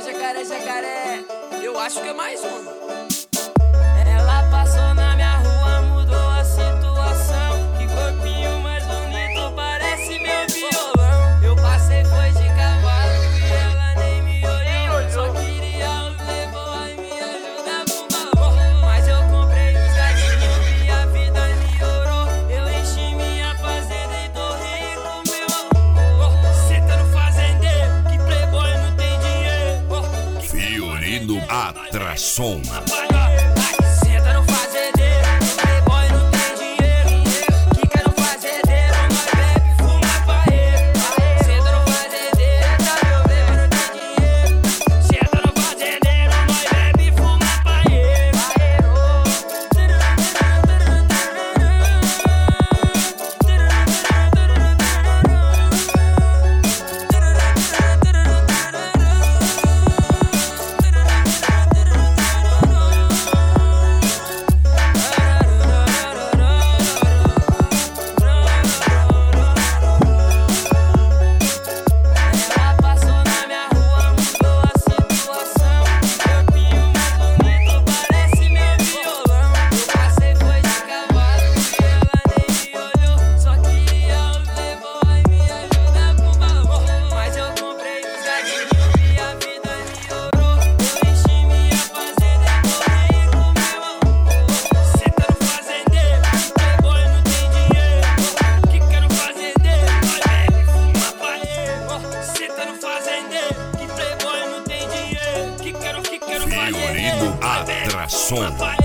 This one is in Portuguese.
jacaré, jacaré. Eu acho que é mais uma. Ela passou na minha rua, mudou a situação. Que corpinho mais bonito, parece meu violão. Eu passei, foi de cavalo e ela nem me olhou. Só queria o playboy, me ajudar com balão. Mas eu comprei os gatinhos e a vida melhorou. Eu enchi minha fazenda e tô rico, meu amor. Cê tá no fazendeiro, que playboy não tem dinheiro. Fiorino Atração. Senta no fazendeiro, playboy não tem dinheiro. Quica no fazendeiro, nós bebe, fuma paeiro. Senta no fazendeiro, playboy não tem dinheiro. Senta no fazendeiro, nós bebe, fuma paeiro. Ela passou na minha rua, mudou a situação. Corpinho mais bonito, parece meu violão. Eu passei, foi de cavalo e ela nem me olhou. Só queria o playboy, me ajudar com balão. Mas eu comprei os gatinhos e a vida melhorou. Eu enchi minha fazenda e tô rico, meu amor. Cê tá no fazendeiro, playboy não tem dinheiro. Quica no fazendeiro, nós bebe, fuma paeiro. Cê tá no fazendeiro, que playboy não tem dinheiro. Quica no fazendeiro, Fiorino nós bebe, Atração. fuma paeiro.